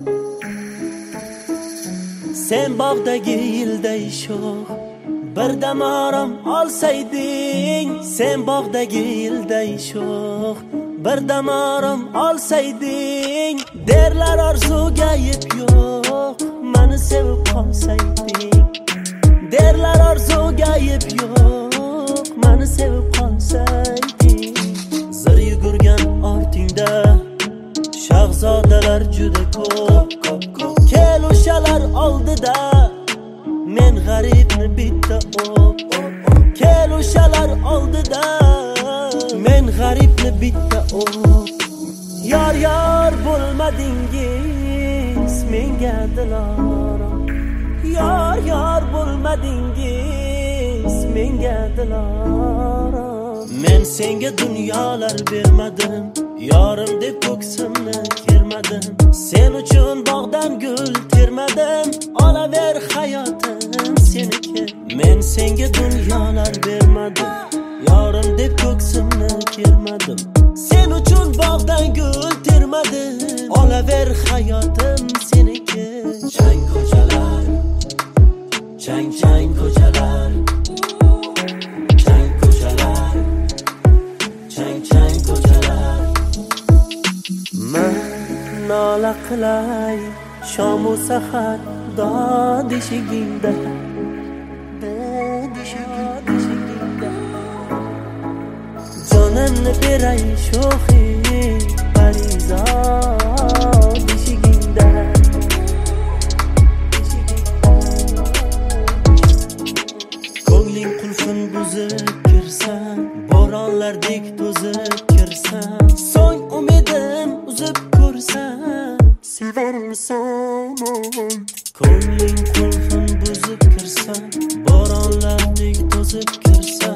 Sen bog'dagi yilday sho'x birdam orom olsayding, sen bog'dagi yilday sho'x birdam orom olsayding, derlar orzuga yeb yo'q, meni sevib qolsayding, derlar orzuga yeb yo'q, meni sevib qolsayding. Zir yugurgan ortingda shahzodalar juda ko'p, kel o'shalar oldida men g'aribni bitta kel o'shalar oldida men g'aribni bitta yor yor bo'lmadingiz menga dilorom, yor yor bo'lmadingiz menga dilorom. Men senga dunyolar bermadim, yorim deb ko'ksimni kermadim, sen uchun bog'dan gul termadim, olaver hayotim seniki. Men senga dunyolar bermadim, yorim deb ko'ksimni kermadim, sen uchun bog'dan gul termadim, olaver hayotim seniki. Chang ko'chalar, chang chang ko'chalar, chang ko'chalar, chang chang ko'chalar. Men nola qilay shomu sahar dod eshigingda, jonimni beray sho'xi parizod eshigingda. Ko'ngling qulfin buzib kirsan, bo'ronlardek to'zib kirsan, so'ng umidim uzib ko'rsam sevarmisan? Ko'ngling qulfin buzib kirsan, bo'ronlardek to'zib kirsan,